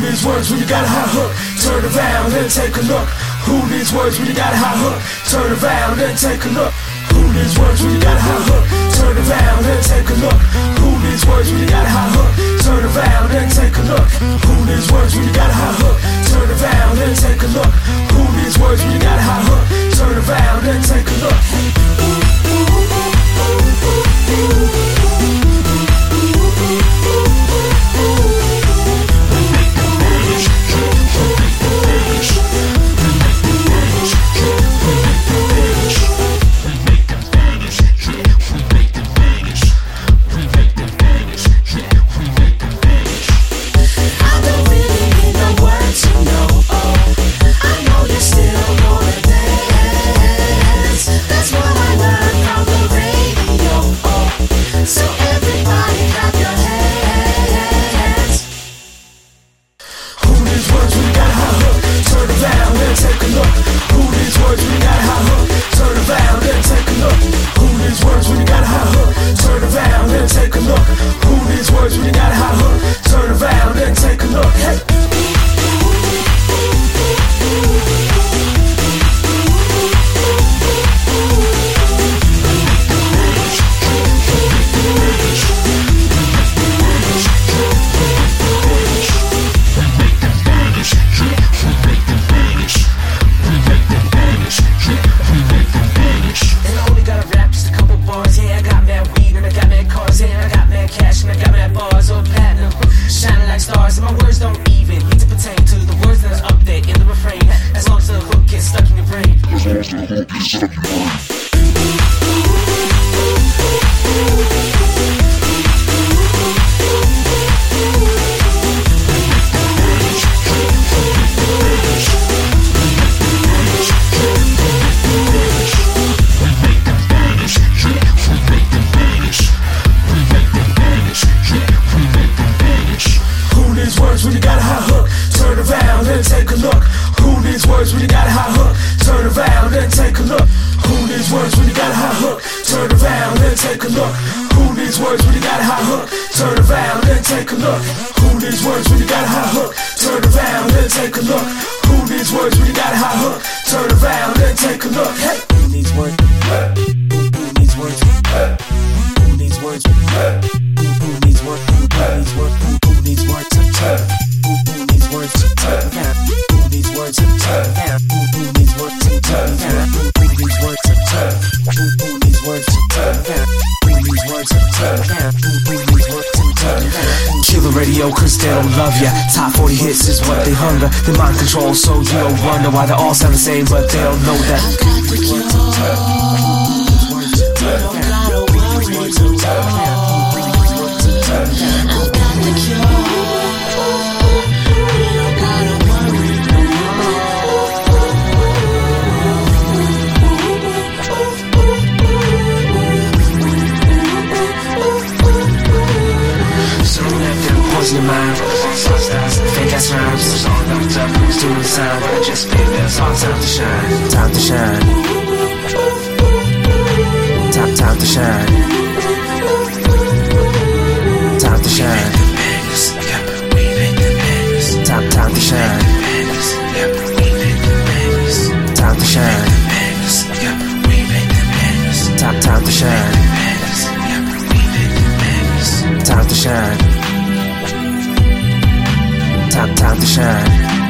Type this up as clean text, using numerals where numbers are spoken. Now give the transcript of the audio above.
needs words when you got a hot hook? Turn around and take a look. Who needs words when you got a hot hook? Turn around and take a look. Who needs words when you got a hot hook? Turn around and take a look. Who needs words when you got a hot hook? Turn around and take a look. Who needs words when you got a hot hook? Turn around and take a look. Who needs words when you got a hot hook? Turn around and take a look. The mind control, so you don't wonder why they all sound the same, but they don't know that. I got the cure. You don't gotta worry too long. I got the cure. You don't gotta worry no more. So if you poison your mind, fake ass rhymes, all knocked up, who's doing the sound? But I just feel it's all time to shine. Time to shine. Time to shine. Time to shine. Time to shine. Time to shine. Time to shine. Time to shine. Time to shine.